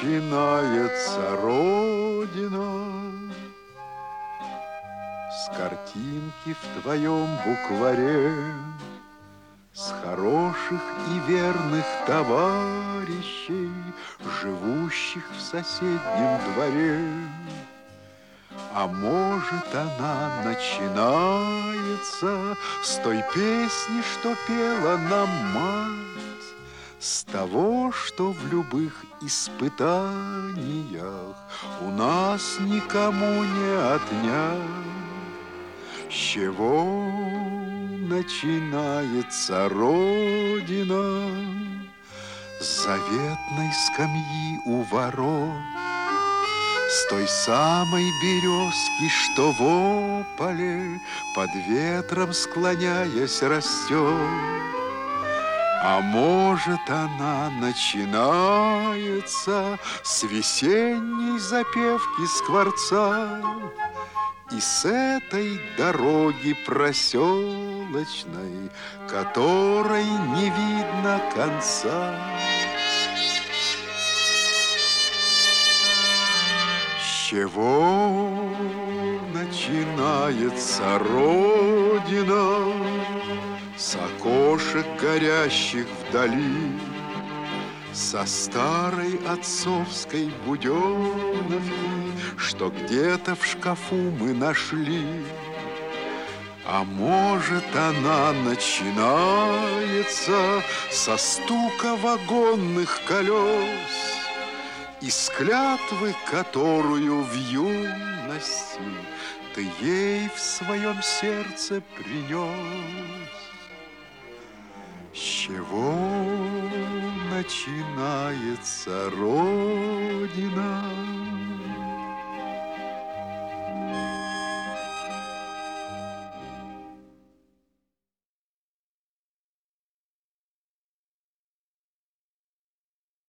начинается Родина. С картинки в твоем букваре, с хороших и верных товарищей, живущих в соседнем дворе. А может, она начинается с той песни, что пела нам мать, с того, что в любых испытаниях у нас никому не отнять. С чего начинается Родина? С заветной скамьи у ворот, с той самой березки, что в ополе под ветром склоняясь растет. А может, она начинается с весенней запевки скворца и с этой дороги проселочной, которой не видно конца. С чего начинается Родина? С окошек, горящих вдали, со старой отцовской буденовки, что где-то в шкафу мы нашли. А может, она начинается со стука вагонных колес и с клятвы, которую в юности ты ей в своем сердце принес. С чего начинается Родина?